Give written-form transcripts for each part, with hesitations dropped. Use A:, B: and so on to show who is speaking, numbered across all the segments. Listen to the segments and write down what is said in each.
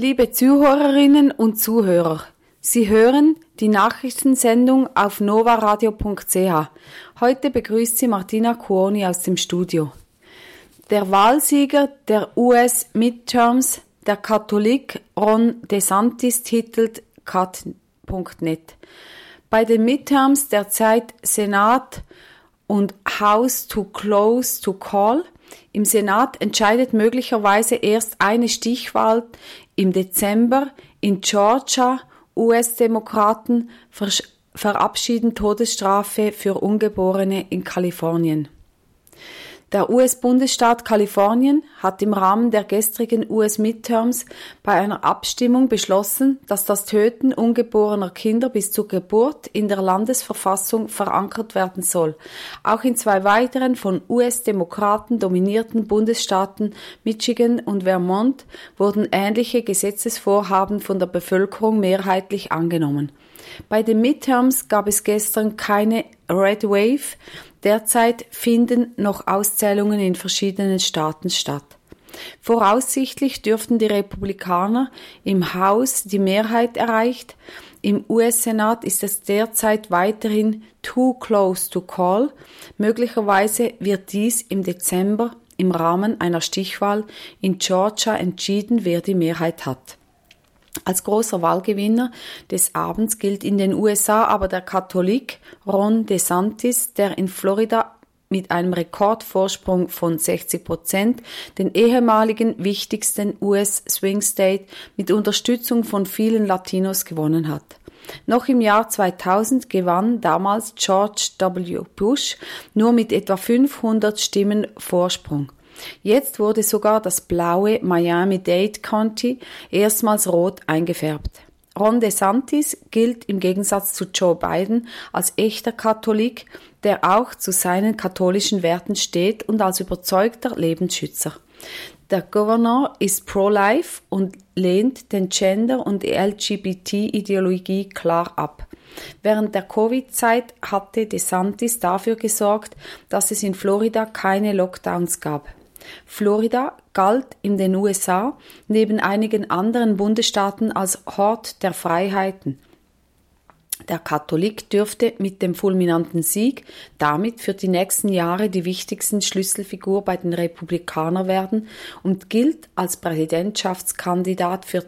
A: Liebe Zuhörerinnen und Zuhörer, Sie hören die Nachrichtensendung auf novaradio.ch. Heute begrüßt Sie Martina Cuoni aus dem Studio. Der Wahlsieger der US-Midterms, der Katholik Ron DeSantis, titelt cat.net. Bei den Midterms derzeit Senat und House too close to call. Im Senat entscheidet möglicherweise erst eine Stichwahl im Dezember. In Georgia US-Demokraten verabschieden Todesstrafe für Ungeborene in Kalifornien. Der US-Bundesstaat Kalifornien hat im Rahmen der gestrigen US-Midterms bei einer Abstimmung beschlossen, dass das Töten ungeborener Kinder bis zur Geburt in der Landesverfassung verankert werden soll. Auch in zwei weiteren von US-Demokraten dominierten Bundesstaaten Michigan und Vermont wurden ähnliche Gesetzesvorhaben von der Bevölkerung mehrheitlich angenommen. Bei den Midterms gab es gestern keine Red Wave. Derzeit finden noch Auszählungen in verschiedenen Staaten statt. Voraussichtlich dürften die Republikaner im Haus die Mehrheit erreicht. Im US-Senat ist es derzeit weiterhin too close to call. Möglicherweise wird dies im Dezember im Rahmen einer Stichwahl in Georgia entschieden, wer die Mehrheit hat. Als großer Wahlgewinner des Abends gilt in den USA aber der Katholik Ron DeSantis, der in Florida mit einem Rekordvorsprung von 60% den ehemaligen wichtigsten US-Swing State mit Unterstützung von vielen Latinos gewonnen hat. Noch im Jahr 2000 gewann damals George W. Bush nur mit etwa 500 Stimmen Vorsprung. Jetzt wurde sogar das blaue Miami-Dade County erstmals rot eingefärbt. Ron DeSantis gilt im Gegensatz zu Joe Biden als echter Katholik, der auch zu seinen katholischen Werten steht und als überzeugter Lebensschützer. Der Gouverneur ist pro-life und lehnt den Gender- und LGBT-Ideologie klar ab. Während der Covid-Zeit hatte DeSantis dafür gesorgt, dass es in Florida keine Lockdowns gab. Florida galt in den USA neben einigen anderen Bundesstaaten als Hort der Freiheiten. Der Katholik dürfte mit dem fulminanten Sieg damit für die nächsten Jahre die wichtigste Schlüsselfigur bei den Republikanern werden und gilt als Präsidentschaftskandidat für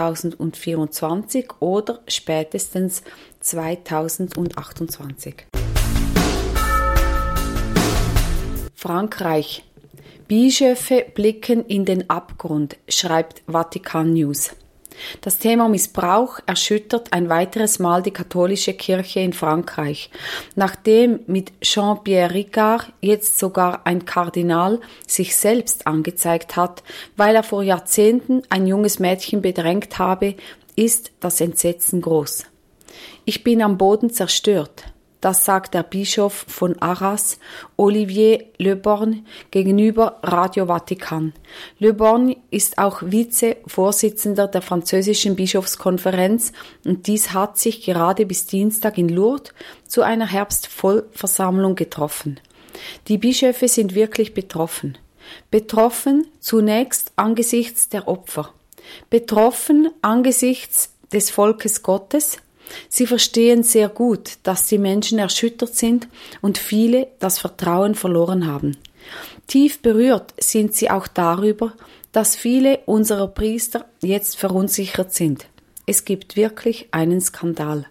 A: 2024 oder spätestens 2028. Frankreich. Bischöfe blicken in den Abgrund, schreibt Vatikan News. Das Thema Missbrauch erschüttert ein weiteres Mal die katholische Kirche in Frankreich. Nachdem mit Jean-Pierre Ricard jetzt sogar ein Kardinal sich selbst angezeigt hat, weil er vor Jahrzehnten ein junges Mädchen bedrängt habe, ist das Entsetzen groß. Ich bin am Boden zerstört. Das sagt der Bischof von Arras, Olivier Le Borgne, gegenüber Radio Vatikan. Le Borgne ist auch Vize-Vorsitzender der französischen Bischofskonferenz und dies hat sich gerade bis Dienstag in Lourdes zu einer Herbstvollversammlung getroffen. Die Bischöfe sind wirklich betroffen. Betroffen zunächst angesichts der Opfer. Betroffen angesichts des Volkes Gottes. Sie verstehen sehr gut, dass die Menschen erschüttert sind und viele das Vertrauen verloren haben. Tief berührt sind sie auch darüber, dass viele unserer Priester jetzt verunsichert sind. Es gibt wirklich einen Skandal.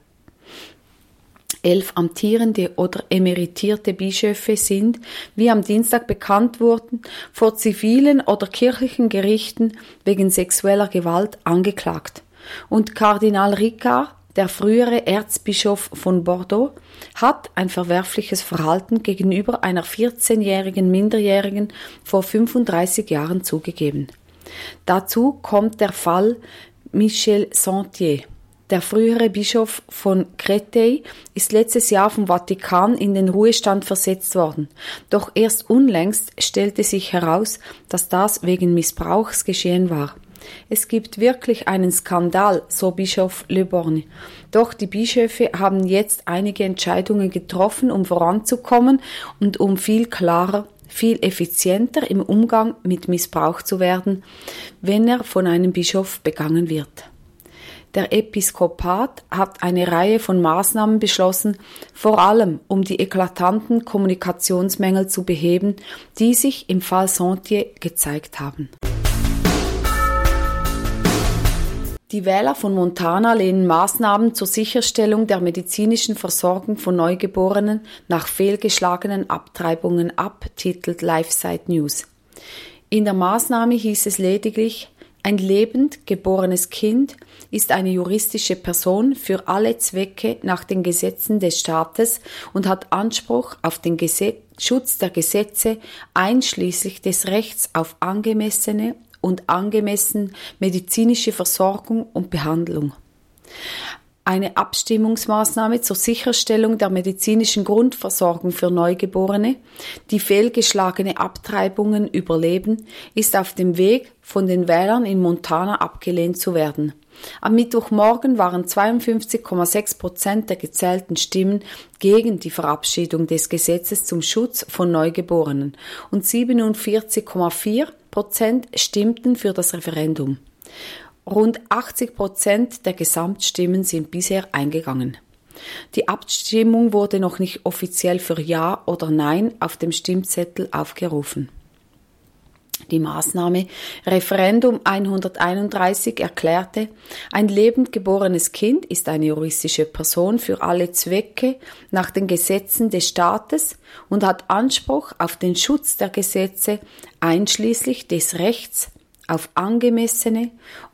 A: 11 amtierende oder emeritierte Bischöfe sind, wie am Dienstag bekannt wurden, vor zivilen oder kirchlichen Gerichten wegen sexueller Gewalt angeklagt. Und Kardinal Ricard, der frühere Erzbischof von Bordeaux, hat ein verwerfliches Verhalten gegenüber einer 14-jährigen Minderjährigen vor 35 Jahren zugegeben. Dazu kommt der Fall Michel Sentier. Der frühere Bischof von Créteil ist letztes Jahr vom Vatikan in den Ruhestand versetzt worden. Doch erst unlängst stellte sich heraus, dass das wegen Missbrauchs geschehen war. Es gibt wirklich einen Skandal, so Bischof Le Borgne. Doch die Bischöfe haben jetzt einige Entscheidungen getroffen, um voranzukommen und um viel klarer viel effizienter im Umgang mit Missbrauch zu werden, wenn er von einem Bischof begangen wird. Der Episkopat hat eine Reihe von Maßnahmen beschlossen, vor allem um die eklatanten Kommunikationsmängel zu beheben, die sich im Fall Sentier gezeigt haben. Die Wähler von Montana lehnen Maßnahmen zur Sicherstellung der medizinischen Versorgung von Neugeborenen nach fehlgeschlagenen Abtreibungen ab, titelt LifeSite News. In der Maßnahme hieß es lediglich: Ein lebend geborenes Kind ist eine juristische Person für alle Zwecke nach den Gesetzen des Staates und hat Anspruch auf den Schutz der Gesetze, einschließlich des Rechts auf angemessene und angemessen medizinische Versorgung und Behandlung. Eine Abstimmungsmaßnahme zur Sicherstellung der medizinischen Grundversorgung für Neugeborene, die fehlgeschlagene Abtreibungen überleben, ist auf dem Weg, von den Wählern in Montana abgelehnt zu werden. Am Mittwochmorgen waren 52,6% der gezählten Stimmen gegen die Verabschiedung des Gesetzes zum Schutz von Neugeborenen und 47,4% stimmten für das Referendum. Rund 80% der Gesamtstimmen sind bisher eingegangen. Die Abstimmung wurde noch nicht offiziell für Ja oder Nein auf dem Stimmzettel aufgerufen. Die Maßnahme Referendum 131 erklärte: Ein lebend geborenes Kind ist eine juristische Person für alle Zwecke nach den Gesetzen des Staates und hat Anspruch auf den Schutz der Gesetze, einschließlich des Rechts auf angemessene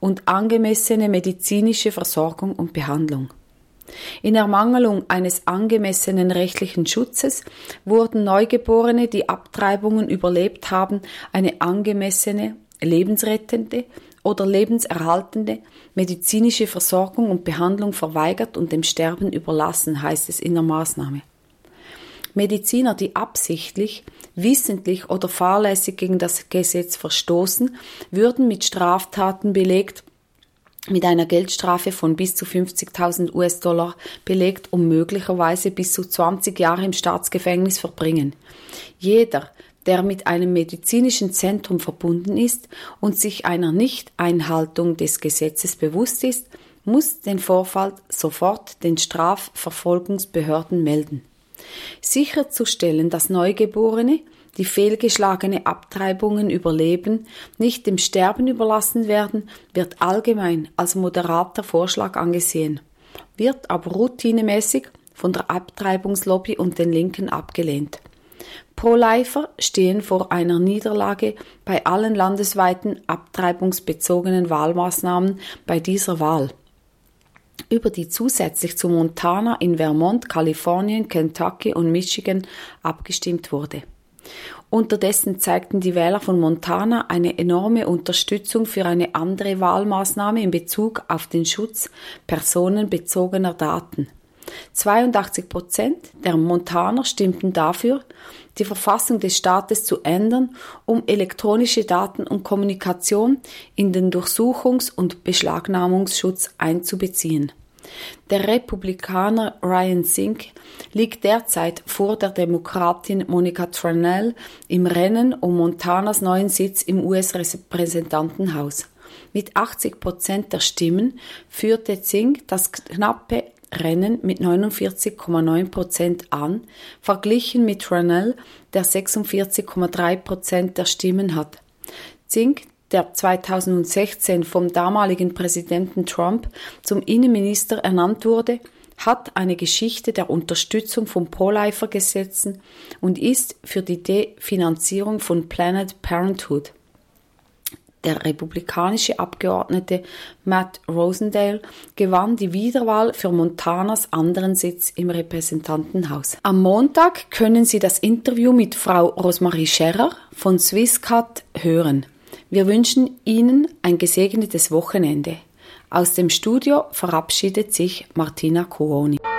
A: medizinische Versorgung und Behandlung. In Ermangelung eines angemessenen rechtlichen Schutzes wurden Neugeborene, die Abtreibungen überlebt haben, eine angemessene, lebensrettende oder lebenserhaltende medizinische Versorgung und Behandlung verweigert und dem Sterben überlassen, heißt es in der Maßnahme. Mediziner, die absichtlich, wissentlich oder fahrlässig gegen das Gesetz verstoßen, würden mit Straftaten belegt, mit einer Geldstrafe von bis zu 50.000 US-Dollar belegt und möglicherweise bis zu 20 Jahre im Staatsgefängnis verbringen. Jeder, der mit einem medizinischen Zentrum verbunden ist und sich einer Nichteinhaltung des Gesetzes bewusst ist, muss den Vorfall sofort den Strafverfolgungsbehörden melden. Sicherzustellen, dass Neugeborene, die fehlgeschlagene Abtreibungen überleben, nicht dem Sterben überlassen werden, wird allgemein als moderater Vorschlag angesehen, wird aber routinemäßig von der Abtreibungslobby und den Linken abgelehnt. Pro-Lifer stehen vor einer Niederlage bei allen landesweiten abtreibungsbezogenen Wahlmaßnahmen bei dieser Wahl, über die zusätzlich zu Montana in Vermont, Kalifornien, Kentucky und Michigan abgestimmt wurde. Unterdessen zeigten die Wähler von Montana eine enorme Unterstützung für eine andere Wahlmaßnahme in Bezug auf den Schutz personenbezogener Daten. 82% der Montaner stimmten dafür, die Verfassung des Staates zu ändern, um elektronische Daten und Kommunikation in den Durchsuchungs- und Beschlagnahmungsschutz einzubeziehen. Der Republikaner Ryan Sink liegt derzeit vor der Demokratin Monica Tranel im Rennen um Montanas neuen Sitz im US-Repräsentantenhaus. Mit 80% der Stimmen führte Sink das knappe Rennen mit 49,9% an, verglichen mit Tranel, der 46,3% der Stimmen hat. Sink, der 2016 vom damaligen Präsidenten Trump zum Innenminister ernannt wurde, hat eine Geschichte der Unterstützung von Pro-Lifer-Gesetzen und ist für die Definanzierung von Planned Parenthood. Der republikanische Abgeordnete Matt Rosendale gewann die Wiederwahl für Montanas anderen Sitz im Repräsentantenhaus. Am Montag können Sie das Interview mit Frau Rosemarie Scherrer von Swisscat hören. Wir wünschen Ihnen ein gesegnetes Wochenende. Aus dem Studio verabschiedet sich Martina Cuoni.